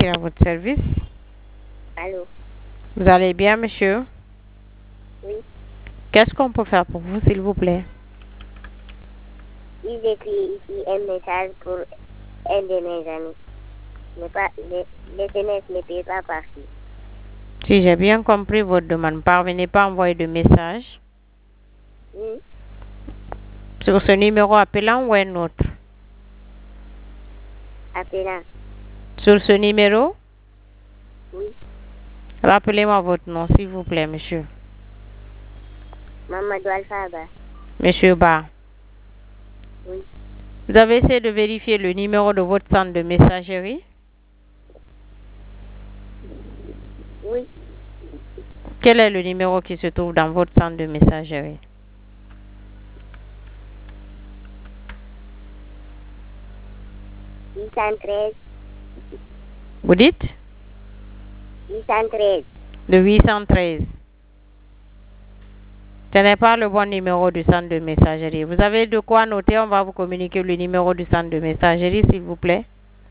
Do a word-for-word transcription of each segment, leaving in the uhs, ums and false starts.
Merci à votre service. Allô? Vous allez bien, monsieur? Oui. Qu'est-ce qu'on peut faire pour vous, s'il vous plaît? Il écrit ici un message pour un de mes amis. Mais pas, les, les S M S ne peuvent pas partir. Si j'ai bien compris votre demande, parvenez pas à envoyer de message Oui. sur ce numéro appelant ou un autre? Appelant. Sur ce numéro? Oui. Rappelez-moi votre nom, s'il vous plaît, monsieur. Mamadou Alphaba. Monsieur Ba. Oui. Vous avez essayé de vérifier le numéro de votre centre de messagerie? Oui. Quel est le numéro qui se trouve dans votre centre de messagerie? huit cent treize. Vous dites? huit cent treize. Le huit cent treize. Ce n'est pas le bon numéro du centre de messagerie. Vous avez de quoi noter? On va vous communiquer le numéro du centre de messagerie, s'il vous plaît.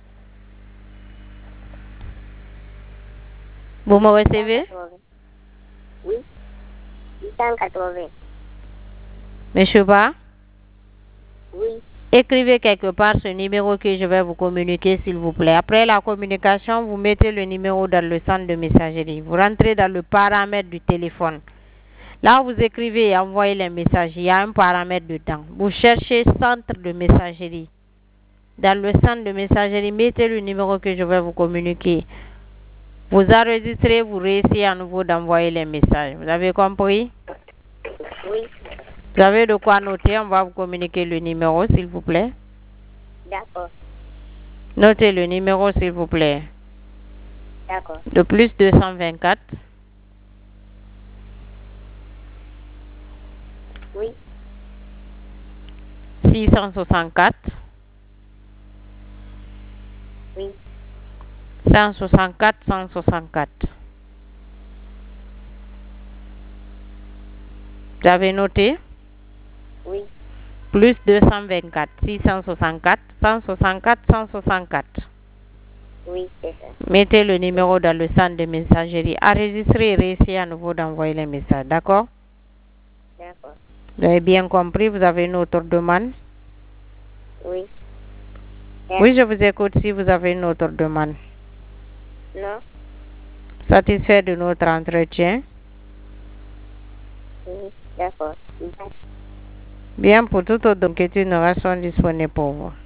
Vous me recevez? Oui. huit cent quatre-vingts. Monsieur Ba? Oui. Écrivez quelque part ce numéro que je vais vous communiquer, s'il vous plaît. Après la communication, vous mettez le numéro dans le centre de messagerie. Vous rentrez dans le paramètre du téléphone. Là, vous écrivez et envoyez les messages. Il y a un paramètre dedans. Vous cherchez centre de messagerie. Dans le centre de messagerie, mettez le numéro que je vais vous communiquer. Vous enregistrez, vous réessayez à nouveau d'envoyer les messages. Vous avez compris? Oui. Vous avez de quoi noter? On va vous communiquer le numéro, s'il vous plaît. D'accord. Notez le numéro, s'il vous plaît. D'accord. De plus deux cent vingt-quatre. Oui. six cent soixante-quatre. Oui. cent soixante-quatre, cent soixante-quatre. Vous avez noté? Oui. Plus deux cent vingt-quatre, six cent soixante-quatre, cent soixante-quatre, cent soixante-quatre. Oui, c'est ça. Mettez le numéro dans le centre de messagerie. Enregistrez et réessayez à nouveau d'envoyer les messages. D'accord? D'accord. Vous avez bien compris? Vous avez une autre demande? Oui. Oui, je vous écoute si vous avez une autre demande. Non. Satisfait de notre entretien? Oui, d'accord. Bien, pour toute autre inquiétude, nous restons disponibles pour vous.